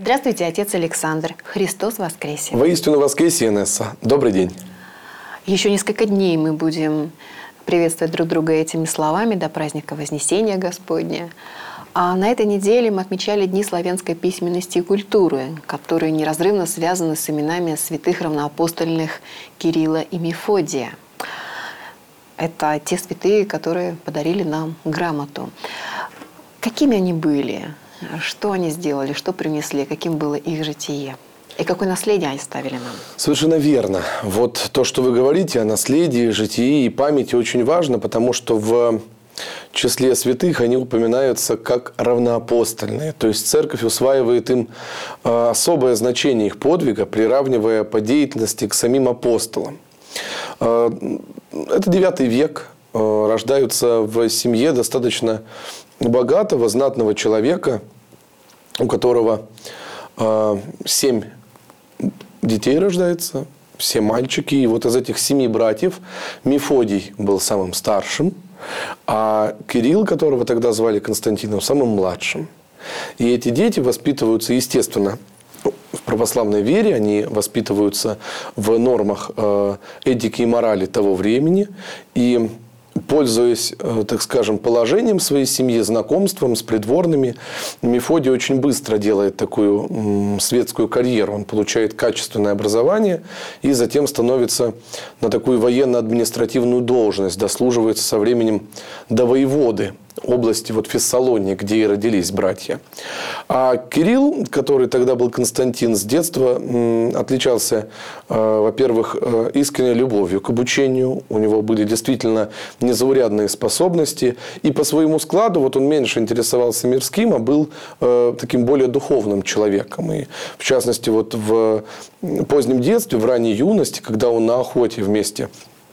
Здравствуйте, отец Александр. Христос воскресе. Воистину воскресе, Инесса. Добрый день. Еще несколько дней мы будем приветствовать друг друга этими словами до праздника Вознесения Господня. А на этой неделе мы отмечали Дни славянской письменности и культуры, которые неразрывно связаны с именами святых равноапостольных Кирилла и Мефодия. Это те святые, которые подарили нам грамоту. Какими они были? Что они сделали? Что принесли? Каким было их житие? И какое наследие они оставили нам? Совершенно верно. Вот то, что вы говорите о наследии, житии и памяти, очень важно, потому что в числе святых они упоминаются как равноапостольные. То есть церковь усваивает им особое значение их подвига, приравнивая по деятельности к самим апостолам. Это 9 век. Рождаются в семье достаточно богатого, знатного человека, у которого 7 детей рождается, все мальчики. И вот из этих 7 братьев Мефодий был самым старшим, а Кирилл, которого тогда звали Константином, самым младшим. И эти дети воспитываются, естественно, в православной вере, они воспитываются в нормах этики и морали того времени. И пользуясь, так скажем, положением своей семьи, знакомством с придворными, Мефодий очень быстро делает такую светскую карьеру. Он получает качественное образование и затем становится на такую военно-административную должность, дослуживается со временем до воеводы области Фессалонии, где и родились братья. А Кирилл, который тогда был Константин, с детства отличался, во-первых, искренней любовью к обучению. У него были действительно незаурядные способности. И по своему складу он меньше интересовался мирским, а был таким более духовным человеком. И в частности, в позднем детстве, в ранней юности, когда он на охоте вместе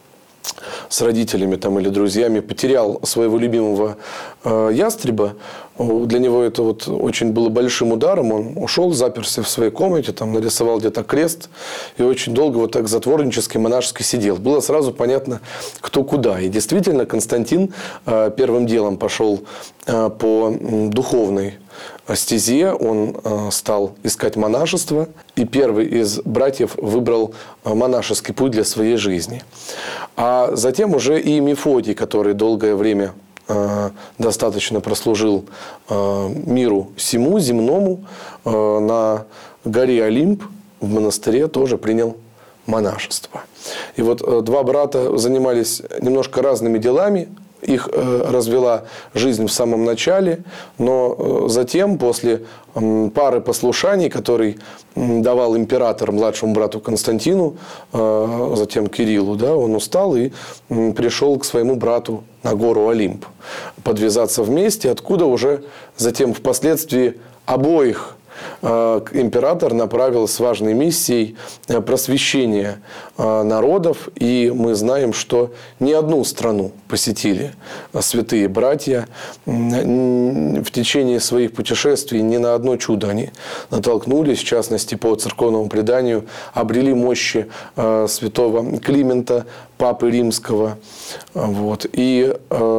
с родителями или друзьями потерял своего любимого ястреба, для него это очень было большим ударом. Он ушел, заперся в своей комнате, нарисовал где-то крест и очень долго так затворнически, монашески сидел. Было сразу понятно, кто куда. И действительно, Константин первым делом пошел по духовной стезе, он стал искать монашество, и первый из братьев выбрал монашеский путь для своей жизни. А затем уже и Мефодий, который долгое время достаточно прослужил миру сему, земному, на горе Олимп в монастыре тоже принял монашество. И 2 брата занимались немножко разными делами. Их развела жизнь в самом начале, но затем, после пары послушаний, который давал император младшему брату Константину, затем Кириллу, он устал и пришел к своему брату на гору Олимп подвязаться вместе, откуда уже затем впоследствии обоих император направил с важной миссией просвещения народов. И мы знаем, что не одну страну посетили святые братья. В течение своих путешествий ни на одно чудо они натолкнулись. В частности, по церковному преданию, обрели мощи святого Климента, папы римского. И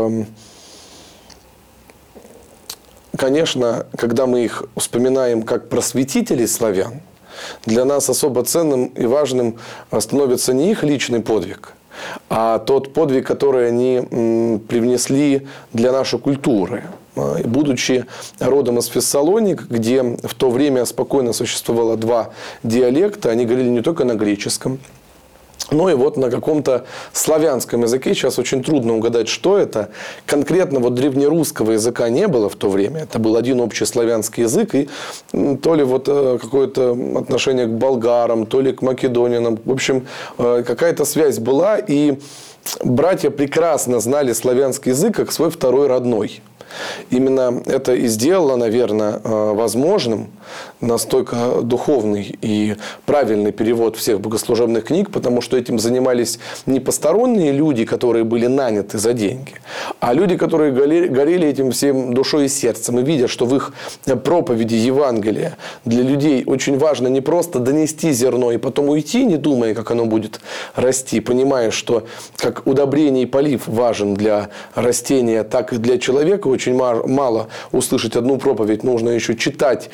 конечно, когда мы их вспоминаем как просветителей славян, для нас особо ценным и важным становится не их личный подвиг, а тот подвиг, который они привнесли для нашей культуры. Будучи родом из Фессалоник, где в то время спокойно существовало 2 диалекта, они говорили не только на греческом, но и на каком-то славянском языке. Сейчас очень трудно угадать, что это. Конкретно древнерусского языка не было в то время. Это был один общий славянский язык. И то ли какое-то отношение к болгарам, то ли к македонянам. В общем, какая-то связь была. И братья прекрасно знали славянский язык как свой второй родной. Именно это и сделало, наверное, возможным настолько духовный и правильный перевод всех богослужебных книг, потому что этим занимались не посторонние люди, которые были наняты за деньги, а люди, которые горели этим всем душой и сердцем. И видя, что в их проповеди Евангелия для людей очень важно не просто донести зерно и потом уйти, не думая, как оно будет расти, понимая, что как удобрение и полив важен для растения, так и для человека. Очень мало услышать одну проповедь, нужно еще читать святые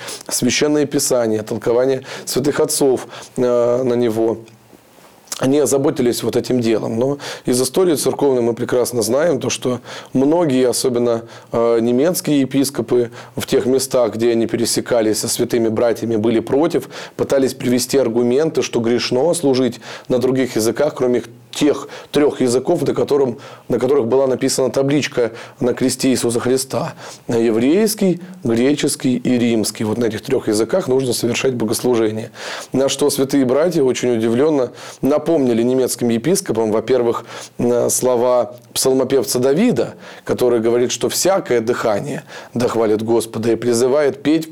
Священное Писание, толкование святых отцов на него. Они озаботились вот этим делом. Но из истории церковной мы прекрасно знаем, то, что многие, особенно немецкие епископы, в тех местах, где они пересекались со святыми братьями, были против, пытались привести аргументы, что грешно служить на других языках, кроме тех 3 языков, на которых была написана табличка на кресте Иисуса Христа. Еврейский, греческий и римский. Вот на этих 3 языках нужно совершать богослужение. На что святые братья очень удивленно напомнили немецким епископам, во-первых, слова псалмопевца Давида, который говорит, что всякое дыхание дохвалит Господа и призывает петь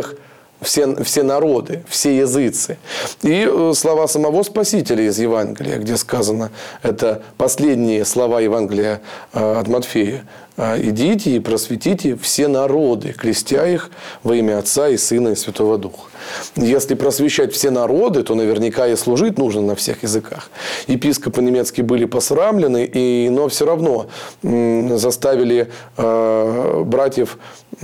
все народы, все языцы. И слова самого Спасителя из Евангелия, где сказано, это последние слова Евангелия от Матфея. «Идите и просветите все народы, крестя их во имя Отца и Сына и Святого Духа». Если просвещать все народы, то наверняка и служить нужно на всех языках. Епископы немецкие были посрамлены, но все равно заставили братьев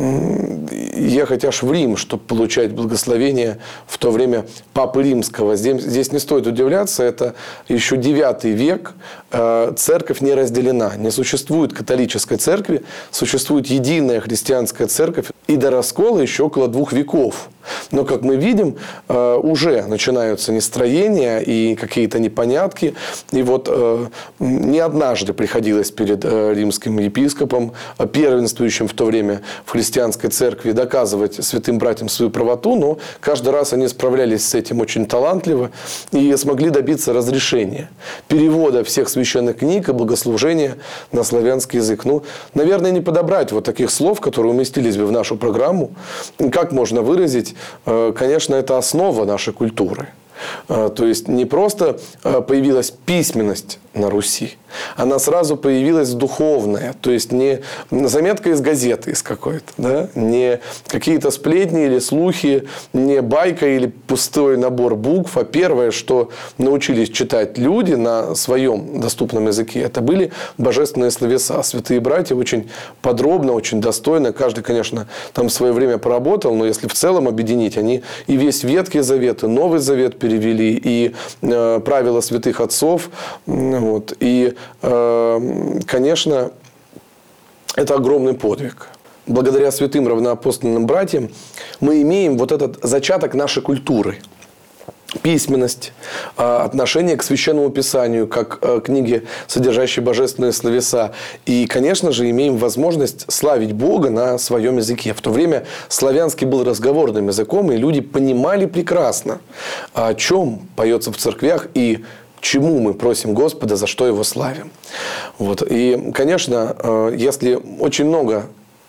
ехать аж в Рим, чтобы получать благословение в то время Папы Римского. Здесь не стоит удивляться, это еще 9 век, церковь не разделена. Не существует католической церкви, существует единая христианская церковь, и до раскола еще около 2 веков. Но, как мы видим, уже начинаются нестроения и какие-то непонятки. И вот не однажды приходилось перед римским епископом, первенствующим в то время в христианской церкви, доказывать святым братьям свою правоту, но каждый раз они справлялись с этим очень талантливо и смогли добиться разрешения, перевода всех священных книг и богослужения на славянский язык. Ну, наверное, не подобрать вот таких слов, которые уместились бы в нашу программу. Как можно выразить? Конечно, это основа нашей культуры. То есть не просто появилась письменность на Руси, она сразу появилась духовная. То есть не заметка из газеты из какой-то, да? Не какие-то сплетни или слухи, не байка или пустой набор букв, а первое, что научились читать люди на своем доступном языке, это были божественные словеса. Святые братья очень подробно, очень достойно, каждый, конечно, там в свое время поработал, но если в целом объединить, они и весь Ветхий Завет, и Новый Завет перевели, и правила святых отцов. Вот. И, конечно, это огромный подвиг. Благодаря святым равноапостольным братьям мы имеем вот этот зачаток нашей культуры. Письменность, отношение к Священному Писанию, как к книге, содержащей божественные словеса. И, конечно же, имеем возможность славить Бога на своем языке. В то время славянский был разговорным языком, и люди понимали прекрасно, о чем поется в церквях и чему мы просим Господа, за что Его славим. Вот. И, конечно, если очень много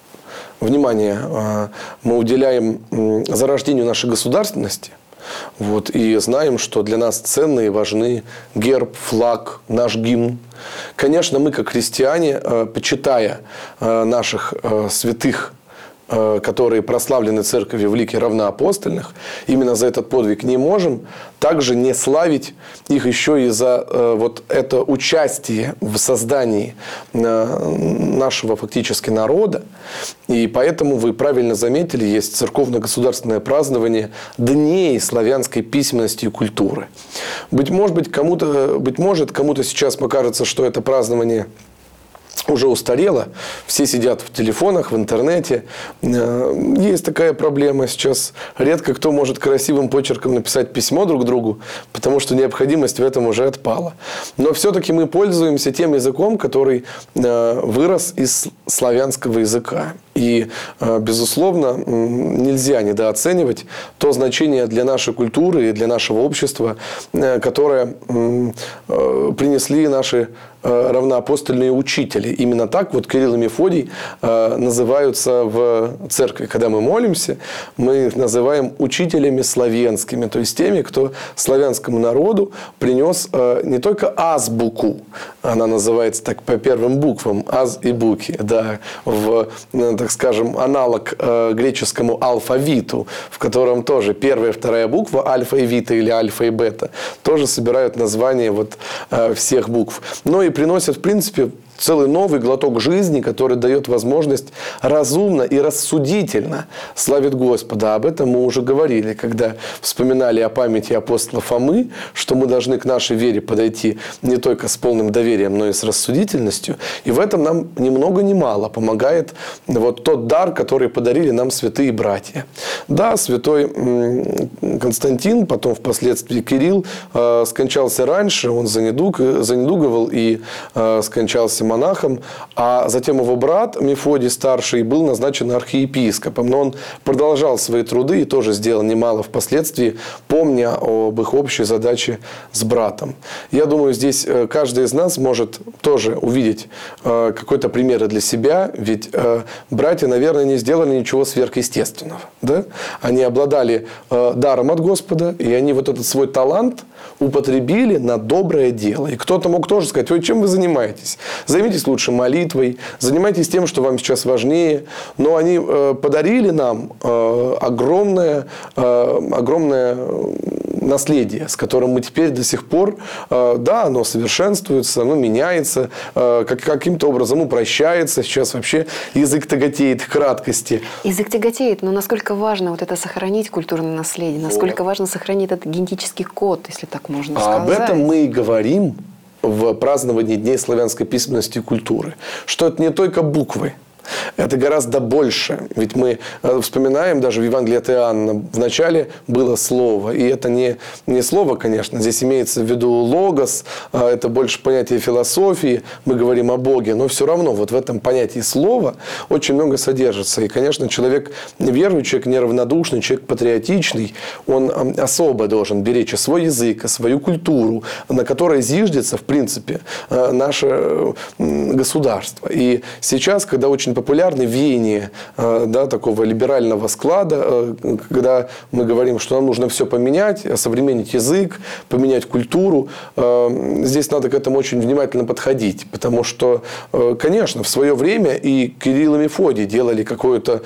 внимания мы уделяем зарождению нашей государственности, вот, и знаем, что для нас ценны и важны герб, флаг, наш гимн. Конечно, мы, как христиане, почитая наших святых, которые прославлены церковью в лике равноапостольных, именно за этот подвиг не можем также не славить их еще и за вот это участие в создании нашего фактически народа. И поэтому вы правильно заметили, есть церковно-государственное празднование Дней славянской письменности и культуры. Быть может, кому-то сейчас покажется, что это празднование уже устарело, все сидят в телефонах, в интернете. Есть такая проблема сейчас. Редко кто может красивым почерком написать письмо друг другу, потому что необходимость в этом уже отпала. Но все-таки мы пользуемся тем языком, который вырос из славянского языка. И, безусловно, нельзя недооценивать то значение для нашей культуры и для нашего общества, которое принесли наши равноапостольные учители. Именно так вот Кирилл и Мефодий называются в церкви. Когда мы молимся, мы их называем учителями славянскими, то есть теми, кто славянскому народу принес не только азбуку, она называется так по первым буквам, аз и буки, да, так скажем, аналог греческому алфавиту, в котором тоже первая и вторая буква, альфа и вита или альфа и бета, тоже собирают название вот всех букв. Но и приносят, в принципе, целый новый глоток жизни, который дает возможность разумно и рассудительно славить Господа. Об этом мы уже говорили, когда вспоминали о памяти апостола Фомы, что мы должны к нашей вере подойти не только с полным доверием, но и с рассудительностью. И в этом нам ни много ни мало помогает вот тот дар, который подарили нам святые братья. Да, святой Константин, потом впоследствии Кирилл, скончался раньше, он занедуговал и скончался монахом, а затем его брат Мефодий старший был назначен архиепископом, но он продолжал свои труды и тоже сделал немало впоследствии, помня об их общей задаче с братом. Я думаю, здесь каждый из нас может тоже увидеть какой-то пример для себя, ведь братья, наверное, не сделали ничего сверхъестественного. Да? Они обладали даром от Господа, и они вот этот свой талант употребили на доброе дело. И кто-то мог тоже сказать: ой, чем вы занимаетесь? Займитесь лучше молитвой, занимайтесь тем, что вам сейчас важнее. Но они подарили нам огромное наследие, с которым мы теперь до сих пор, да, оно совершенствуется, оно меняется, каким-то образом упрощается. Сейчас вообще язык тяготеет к краткости. Язык тяготеет, но насколько важно вот это сохранить культурное наследие, насколько важно сохранить этот генетический код, если так можно сказать. Об этом мы и говорим в праздновании Дней славянской письменности и культуры, что это не только буквы. Это гораздо больше. Ведь мы вспоминаем даже в Евангелии от Иоанна, в начале было слово. И это не слово, конечно. Здесь имеется в виду логос. Это больше понятие философии. Мы говорим о Боге. Но все равно вот в этом понятии слова очень много содержится. И, конечно, человек верующий, человек неравнодушный, человек патриотичный, он особо должен беречь свой язык, свою культуру, на которой зиждется, в принципе, наше государство. И сейчас, когда очень популярны веяния, да, такого либерального склада, когда мы говорим, что нам нужно все поменять, осовременить язык, поменять культуру. Здесь надо к этому очень внимательно подходить, потому что, конечно, в свое время и Кирилл и Мефодий делали какую-то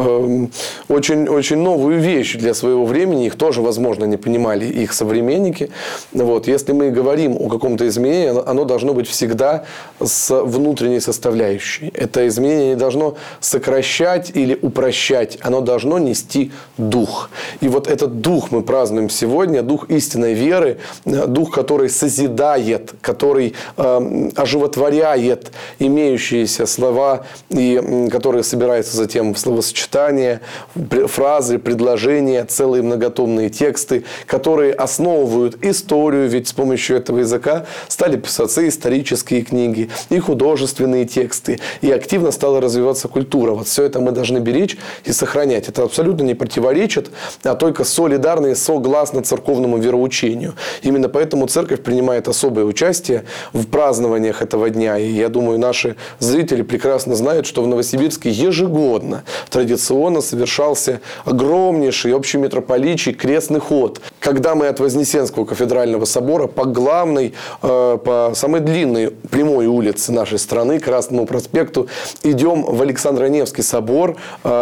очень новую вещь для своего времени. Их тоже, возможно, не понимали их современники. Вот. Если мы говорим о каком-то изменении, оно должно быть всегда с внутренней составляющей. Это изменение не должно сокращать или упрощать, оно должно нести дух. И вот этот дух мы празднуем сегодня, дух истинной веры, дух, который созидает, который оживотворяет имеющиеся слова, и которые собираются затем в словосочетания, фразы, предложения, целые многотомные тексты, которые основывают историю, ведь с помощью этого языка стали писаться исторические книги, и художественные тексты, и активно стала развиваться культура. Вот все это мы должны беречь и сохранять. Это абсолютно не противоречит, а только солидарно и согласно церковному вероучению. Именно поэтому церковь принимает особое участие в празднованиях этого дня. И я думаю, наши зрители прекрасно знают, что в Новосибирске ежегодно традиционно совершался огромнейший общемитрополичий крестный ход. Когда мы от Вознесенского кафедрального собора по главной, по самой длинной прямой улице нашей страны, Красному проспекту, идем в Александро-Невский собор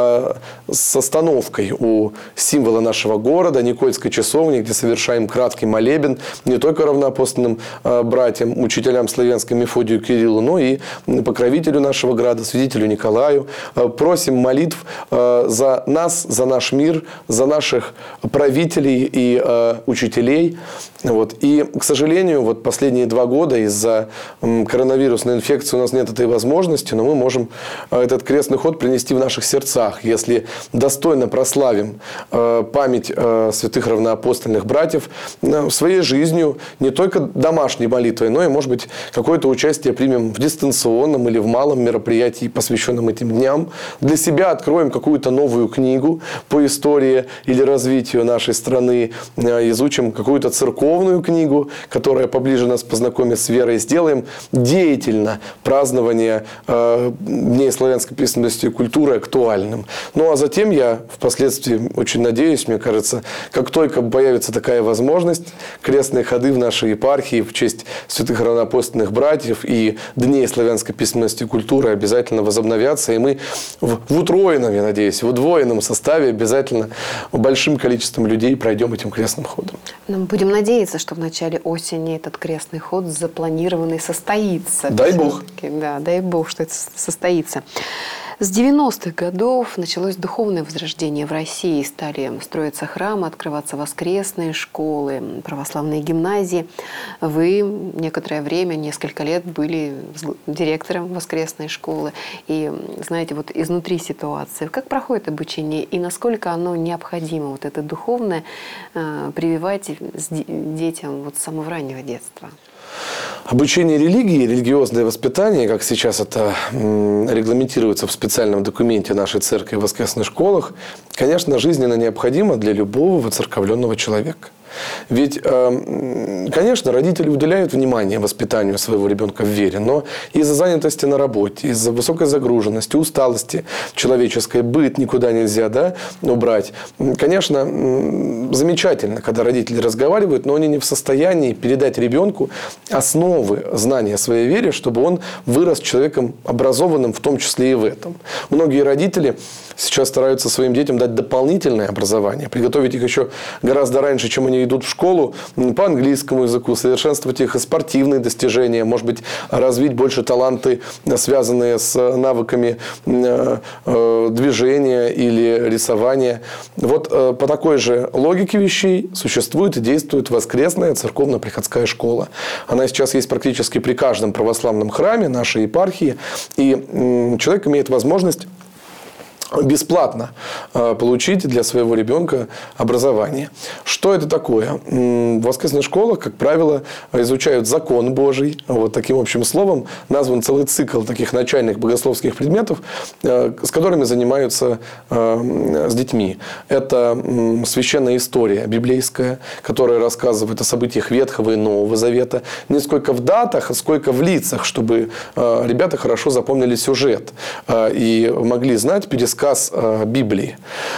с остановкой у символа нашего города, Никольской часовни, где совершаем краткий молебен не только равноапостольным братьям, учителям славянской Мефодию Кириллу, но и покровителю нашего града, святителю Николаю. Просим молитв за нас, за наш мир, за наших правителей и учителей. Вот. И, к сожалению, вот последние 2 года из-за коронавирусной инфекции у нас нет этой возможности, но мы можем этот крестный ход принести в наших сердцах, если достойно прославим память святых равноапостольных братьев своей жизнью, не только домашней молитвой, но и, может быть, какое-то участие примем в дистанционном или в малом мероприятии, посвященном этим дням. Для себя откроем какую-то новую книгу по истории или развитию нашей страны, изучим какую-то церковную книгу, которая поближе нас познакомит с верой, сделаем деятельно празднование Дней славянской письменности и культуры актуальным. Ну, а затем я впоследствии очень надеюсь, мне кажется, как только появится такая возможность, крестные ходы в нашей епархии в честь святых равноапостольных братьев и Дней славянской письменности и культуры обязательно возобновятся, и мы в утроенном, я надеюсь, в удвоенном составе обязательно большим количеством людей пройдем этим крестным крестным ходом. Ну, будем надеяться, что в начале осени этот крестный ход запланированный состоится. Дай Бог. Да, дай Бог, что это состоится. С 90-х годов началось духовное возрождение в России. Стали строиться храмы, открываться воскресные школы, православные гимназии. Вы некоторое время, несколько лет были директором воскресной школы. И знаете, вот изнутри ситуации, как проходит обучение и насколько оно необходимо, вот это духовное, прививать детям вот с самого раннего детства? Обучение религии, религиозное воспитание, как сейчас это регламентируется в специальном документе нашей церкви в воскресных школах, конечно, жизненно необходимо для любого воцерковленного человека. Ведь, конечно, родители уделяют внимание воспитанию своего ребенка в вере, но из-за занятости на работе, из-за высокой загруженности, усталости человеческой, быт никуда нельзя убрать. Конечно, замечательно, когда родители разговаривают, но они не в состоянии передать ребенку основы знания о своей вере, чтобы он вырос человеком образованным, в том числе и в этом. Многие родители сейчас стараются своим детям дать дополнительное образование, приготовить их еще гораздо раньше, чем они идут в школу, по английскому языку, совершенствовать их спортивные достижения, может быть, развить больше таланты, связанные с навыками движения или рисования. Вот по такой же логике вещей существует и действует воскресная церковно-приходская школа. Она сейчас есть практически при каждом православном храме нашей епархии, и человек имеет возможность бесплатно получить для своего ребенка образование. Что это такое? В воскресных школах, как правило, изучают закон Божий. Вот таким общим словом назван целый цикл таких начальных богословских предметов, с которыми занимаются с детьми. Это священная история библейская, которая рассказывает о событиях Ветхого и Нового Завета. Не сколько в датах, а сколько в лицах, чтобы ребята хорошо запомнили сюжет и могли знать пересказ Библии.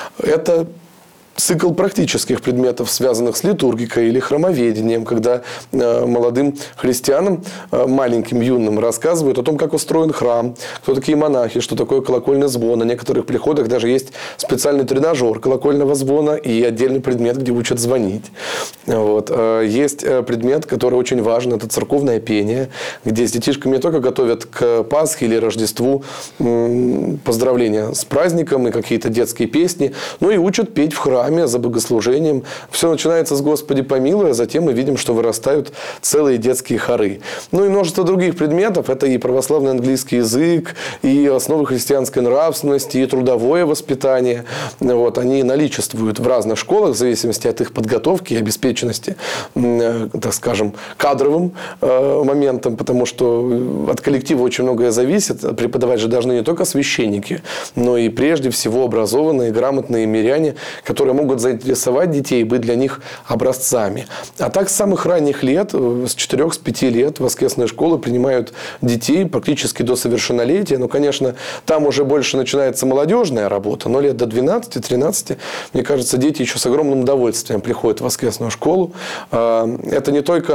Это цикл практических предметов, связанных с литургикой или храмоведением, когда молодым христианам, маленьким, юным, рассказывают о том, как устроен храм, кто такие монахи, что такое колокольный звон. На некоторых приходах даже есть специальный тренажер колокольного звона и отдельный предмет, где учат звонить. Вот. Есть предмет, который очень важен, это церковное пение, где с детишками не только готовят к Пасхе или Рождеству поздравления с праздником и какие-то детские песни, но и учат петь в храме за богослужением. Все начинается с «Господи помилуй», а затем мы видим, что вырастают целые детские хоры. Ну и множество других предметов. Это и православный английский язык, и основы христианской нравственности, и трудовое воспитание. Вот. Они наличествуют в разных школах в зависимости от их подготовки и обеспеченности, так скажем, кадровым моментом, потому что от коллектива очень многое зависит. Преподавать же должны не только священники, но и прежде всего образованные, грамотные миряне, которые могут заинтересовать детей и быть для них образцами. А так с самых ранних лет, с 4-5 лет, воскресные школы принимают детей практически до совершеннолетия. Но, конечно, там уже больше начинается молодежная работа, но лет до 12-13, мне кажется, дети еще с огромным удовольствием приходят в воскресную школу. Это не только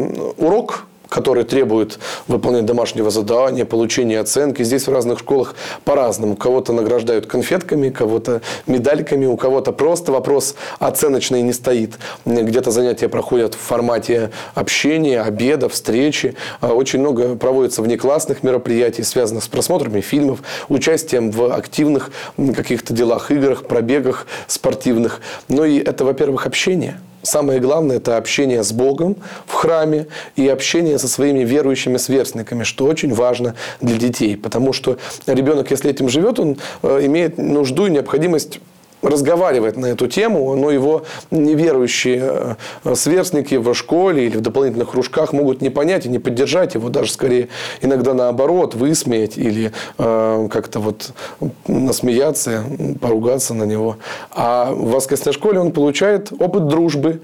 урок, который требует выполнения домашнего задания, получения оценки. Здесь в разных школах по-разному. Кого-то награждают конфетками, кого-то медальками, у кого-то просто вопрос оценочный не стоит. Где-то занятия проходят в формате общения, обеда, встречи. Очень много проводится внеклассных мероприятий, связанных с просмотрами фильмов, участием в активных каких-то делах, играх, пробегах спортивных. Ну и это, во-первых, общение. Самое главное – это общение с Богом в храме и общение со своими верующими сверстниками, что очень важно для детей. Потому что ребенок, если этим живет, он имеет нужду и необходимость разговаривать на эту тему, но его неверующие сверстники в школе или в дополнительных кружках могут не понять и не поддержать его, даже скорее иногда наоборот, высмеять или как-то вот насмеяться, поругаться на него. А в воскресной школе он получает опыт дружбы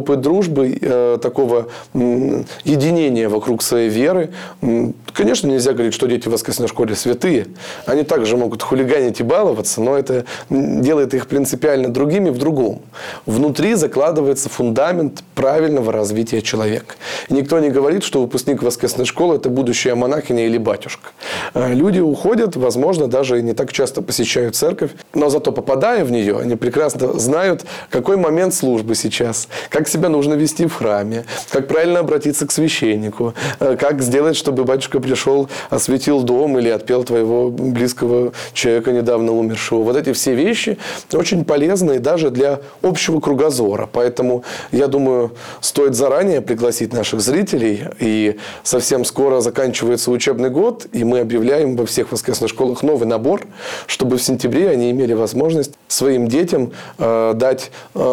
такого единения вокруг своей веры. Конечно, нельзя говорить, что дети в воскресной школе святые. Они также могут хулиганить и баловаться, но это делает их принципиально другими в другом. Внутри закладывается фундамент правильного развития человека. И никто не говорит, что выпускник воскресной школы – это будущая монахиня или батюшка. Люди уходят, возможно, даже и не так часто посещают церковь, но зато попадая в нее, они прекрасно знают, какой момент службы сейчас, как себя нужно вести в храме, как правильно обратиться к священнику, как сделать, чтобы батюшка пришел, осветил дом или отпел твоего близкого человека, недавно умершего. Вот эти все вещи очень полезны даже для общего кругозора. Поэтому, я думаю, стоит заранее пригласить наших зрителей. И совсем скоро заканчивается учебный год, и мы объявляем во всех воскресных школах новый набор, чтобы в сентябре они имели возможность своим детям дать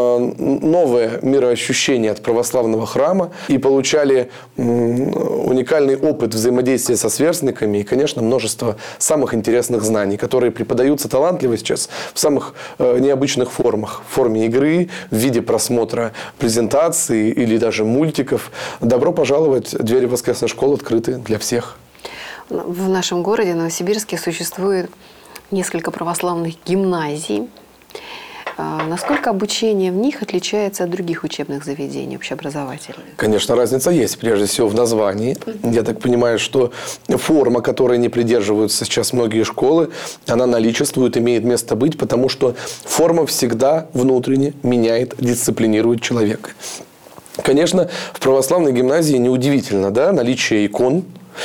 новое мироощущение от православного храма и получали уникальный опыт взаимодействия со сверстниками и, конечно, множество самых интересных знаний, которые преподаются талантливо сейчас в самых необычных формах. В форме игры, в виде просмотра презентаций или даже мультиков. Добро пожаловать! Двери воскресной школы открыты для всех. В нашем городе, Новосибирске, существует несколько православных гимназий. Насколько обучение в них отличается от других учебных заведений общеобразовательных? Конечно, разница есть, прежде всего, в названии. Я так понимаю, что форма, которой не придерживаются сейчас многие школы, она наличествует, имеет место быть, потому что форма всегда внутренне меняет, дисциплинирует человека. Конечно, в православной гимназии неудивительно, да, наличие икон.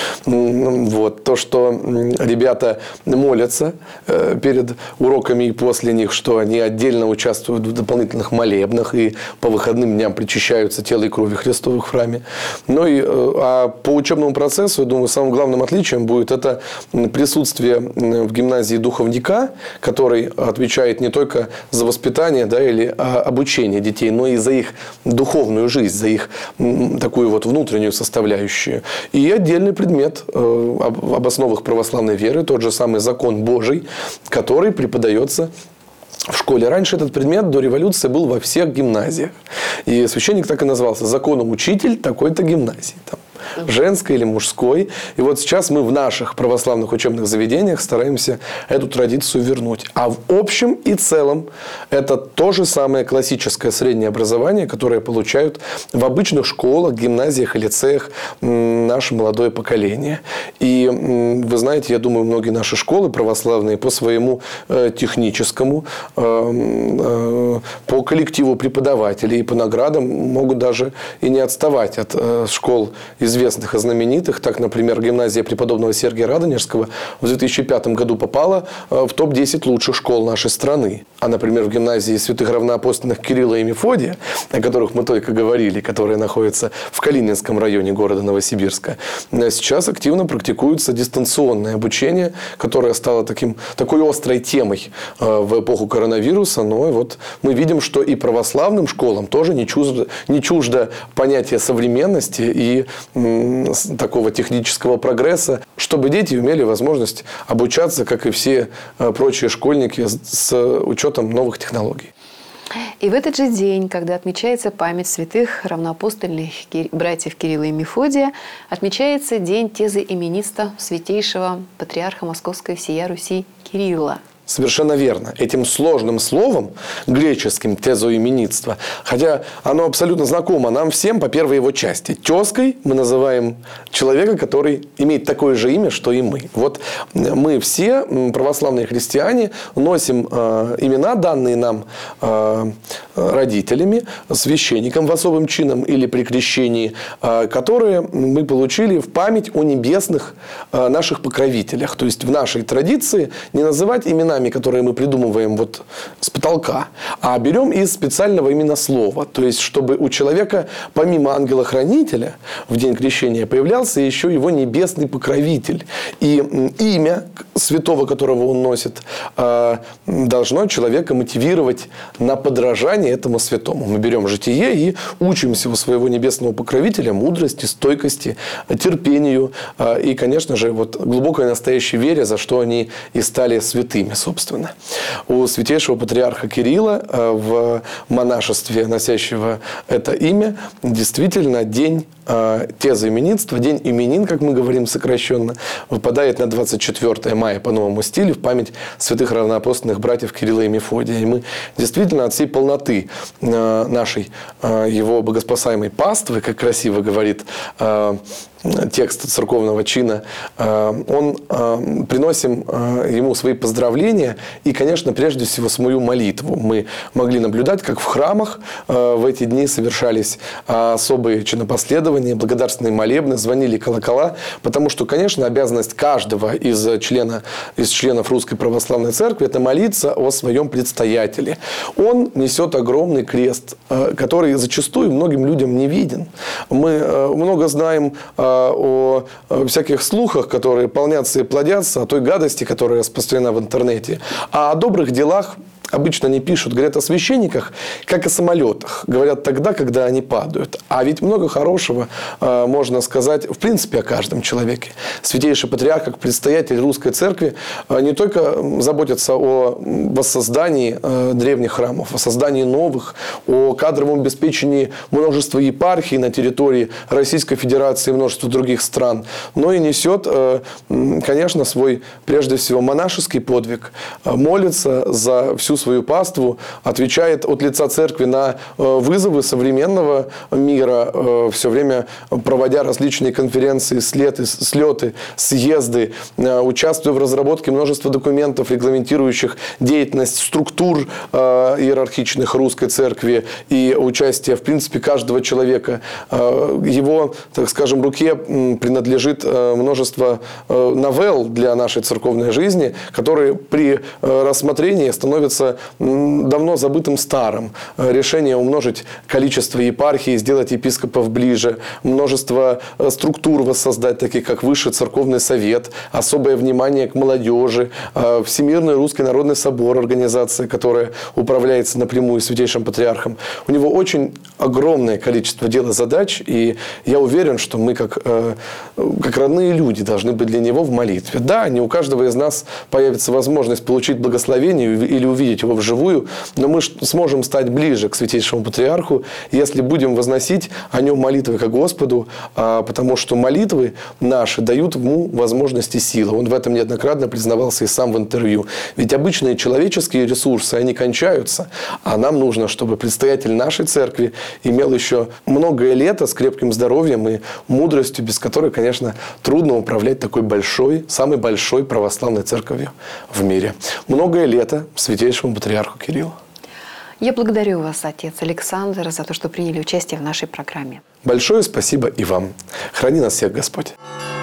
Вот, то, что ребята молятся перед уроками и после них, что они отдельно участвуют в дополнительных молебнах и по выходным дням причащаются тело и крови Христовых в храме. Ну и по учебному процессу, я думаю, самым главным отличием будет это присутствие в гимназии духовника, который отвечает не только за воспитание, да, или обучение детей, но и за их духовную жизнь, за их такую вот внутреннюю составляющую. И отдельный предмет об основах православной веры, тот же самый закон Божий, который преподается в школе. Раньше этот предмет до революции был во всех гимназиях. И священник так и назвался: законоучитель такой-то гимназии. Там, женской или мужской. И вот сейчас мы в наших православных учебных заведениях стараемся эту традицию вернуть. А в общем и целом это то же самое классическое среднее образование, которое получают в обычных школах, гимназиях и лицеях наше молодое поколение. И вы знаете, я думаю, многие наши школы православные по своему техническому, по коллективу преподавателей и по наградам могут даже и не отставать от школ известных и знаменитых. Так, например, гимназия преподобного Сергия Радонежского в 2005 году попала в топ-10 лучших школ нашей страны. А, например, в гимназии святых равноапостольных Кирилла и Мефодия, о которых мы только говорили, которые находятся в Калининском районе города Новосибирска, сейчас активно практикуется дистанционное обучение, которое стало такой острой темой в эпоху коронавируса. Но вот мы видим, что и православным школам тоже не чуждо понятие современности и такого технического прогресса, чтобы дети имели возможность обучаться, как и все прочие школьники, с учетом новых технологий. И в этот же день, когда отмечается память святых равноапостольных братьев Кирилла и Мефодия, отмечается день тезоименинства святейшего патриарха Московской всея Руси Кирилла. Совершенно верно. Этим сложным словом, греческим тезоименинство, хотя оно абсолютно знакомо нам всем по первой его части. Тезкой мы называем человека, который имеет такое же имя, что и мы. Вот мы все, православные христиане, носим имена, данные нам родителями, священником в особым чином или при крещении, которые мы получили в память о небесных наших покровителях. То есть в нашей традиции не называть имена, которые мы придумываем вот с потолка, а берем из специального именно слова. То есть, чтобы у человека, помимо ангела-хранителя, в день крещения появлялся еще его небесный покровитель. И имя святого, которого он носит, должно человека мотивировать на подражание этому святому. Мы берем житие и учимся у своего небесного покровителя мудрости, стойкости, терпению и, конечно же, вот глубокой настоящей вере, за что они и стали святыми, собственно. У святейшего патриарха Кирилла в монашестве, носящего это имя, действительно день тезоименинства, день именин, как мы говорим сокращенно, выпадает на 24 мая по новому стилю в память святых равноапостольных братьев Кирилла и Мефодия. И мы действительно от всей полноты нашей его богоспасаемой паствы, как красиво говорит текст церковного чина, приносим ему свои поздравления и, конечно, прежде всего свою молитву. Мы могли наблюдать, как в храмах в эти дни совершались особые чинопоследования, благодарственные молебны, звонили колокола, потому что, конечно, обязанность каждого из членов Русской Православной Церкви – это молиться о своем предстоятеле. Он несет огромный крест, который зачастую многим людям не виден. Мы много знаем о всяких слухах, которые полнятся и плодятся, о той гадости, которая распространена в интернете. А о добрых делах обычно не пишут. Говорят о священниках, как о самолетах. Говорят тогда, когда они падают. А ведь много хорошего можно сказать, в принципе, о каждом человеке. Святейший Патриарх, как предстоятель Русской Церкви, не только заботится о воссоздании древних храмов, о создании новых, о кадровом обеспечении множества епархий на территории Российской Федерации и множества других стран, но и несет, конечно, свой, прежде всего, монашеский подвиг, молится за всю свою паству, отвечает от лица церкви на вызовы современного мира, все время проводя различные конференции, слеты, съезды, участвуя в разработке множества документов, регламентирующих деятельность структур иерархичных Русской Церкви и участие, в принципе, каждого человека. Его, так скажем, руке принадлежит множество новелл для нашей церковной жизни, которые при рассмотрении становятся давно забытым старым. Решение умножить количество епархий, сделать епископов ближе, множество структур воссоздать, таких как Высший Церковный Совет, особое внимание к молодежи, Всемирный Русский Народный Собор, организация, которая управляется напрямую Святейшим Патриархом. У него очень огромное количество дел и задач, и я уверен, что мы, как родные люди, должны быть для него в молитве. Да, не у каждого из нас появится возможность получить благословение или увидеть его вживую, но мы сможем стать ближе к Святейшему Патриарху, если будем возносить о нем молитвы ко Господу, потому что молитвы наши дают ему возможности силы. Он в этом неоднократно признавался и сам в интервью. Ведь обычные человеческие ресурсы, они кончаются, а нам нужно, чтобы предстоятель нашей церкви имел еще многое лето с крепким здоровьем и мудростью, без которой, конечно, трудно управлять такой большой, самой большой православной церковью в мире. Многое лето Святейшему Патриарху Кириллу. Я благодарю вас, отец Александр, за то, что приняли участие в нашей программе. Большое спасибо и вам. Храни нас всех Господь.